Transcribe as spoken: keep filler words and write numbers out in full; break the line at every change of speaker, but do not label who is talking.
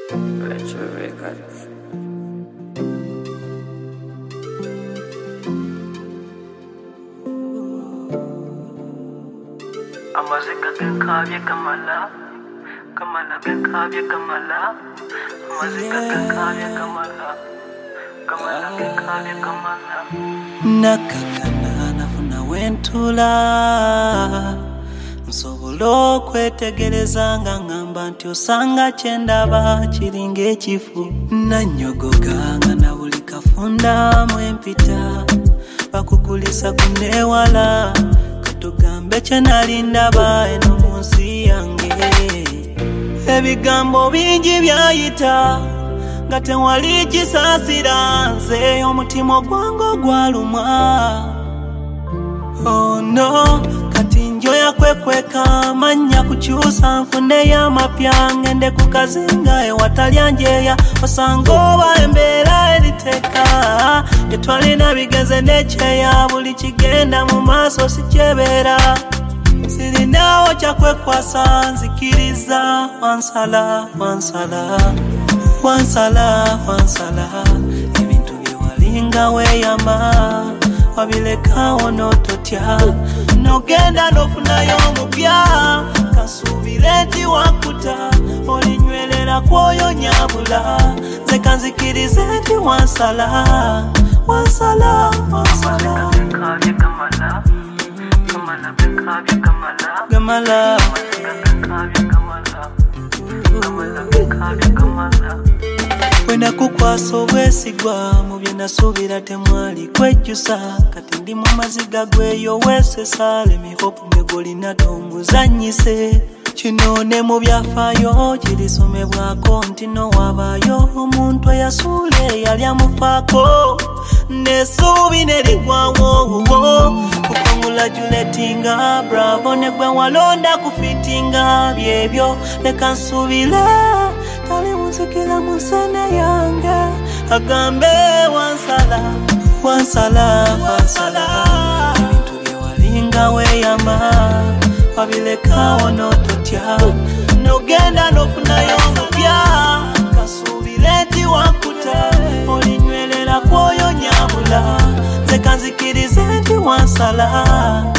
Retro Records.
Amazika genkabye kamala kamala genkabye kamala amazika genkabye kamala kamala genkabye kamala
nakakana nafuna wentula nsobola okwetegereza nga ngamba nti osanga kyendaba kiringa ekifu nanyogoga nga na buli kafunda mwempita bakukulisa kunewala katugambe kyenalindaba eno mu nsi yange ebigambo bingi byayita nga tewali kisaasira nze omutima gwange gwalumwa oh no kati njoya kwekweka amanya kukyusa nfune y'amapya ngende ku kazinga ewatalya njeya osanga oba embeera eriteka etwalina bigeze nekyeya buli kigenda mu maaso sikyebeera sirinawo kyakwekwasa nzikiriza wansala wansala wansala wansala ebintu byewalinga weyama wabilekawo n'ototya nogenda n'ofunayo omupya kasuubire nti wakuta olinywerera kwoyo nyabula nze kanzikirize nti wansala wansala wansala
genkabye kamala kamala genkabye kamala
gamala
genkabye kamala kamala genkabye kamala
wena kukwasa obwesigwa mu bye nasuubira temwali kwejjusa kati ndi mu maziga gweyo weesesa lemihopu megolina tomuzanyise kino ne mu byafaayo kirisomebwako nti nowabaayo omuntu eyasuula eyali amufaako n'essuubi ne ligwawo kukongulajuletinga bravo ne gwe walonda kufitinga byebyo leka nsuubire tali muzikira mu nsene yange agambe wansala wansala wansala ebintu byewalinga weyama wabilekawo n'ototya nogenda n'ofunayo omupya kasuubire nti wakuta olinywerera kwoyo nyabula nze kanzikirize nti wansala